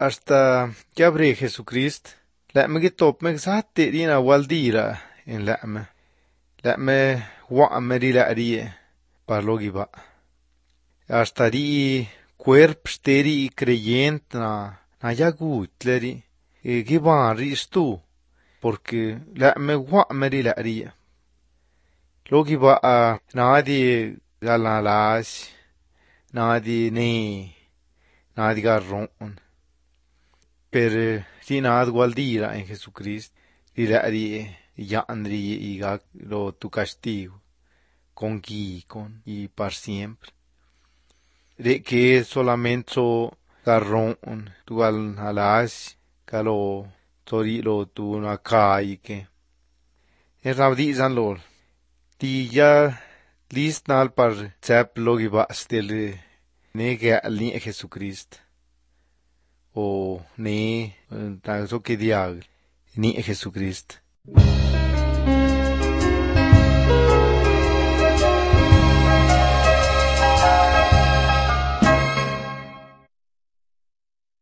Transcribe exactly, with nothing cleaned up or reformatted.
hasta que abre Jesucrist, la me gitop me xate dina waldira en la me, la me wa me di la rie, parlogi ba. Hasta di cuerp steri creyent na, na yagut leri, e giban ri stu, porque la me wa me di la rie. Logi ba a nadi galalas, nadi ne, nadi garron. Per tinad gualdira en Jesucrist, y la ri yandri y gak lo tu castigo, con gui, con y para siempre. De que solamente so garron, tu al alas, calo tori lo tu na kai que. Es rabdi zan lol. Ti ya list nal par tsap logi ba stel nege al ni Jesucrist. O ni ta so que diag ni Jesucrist.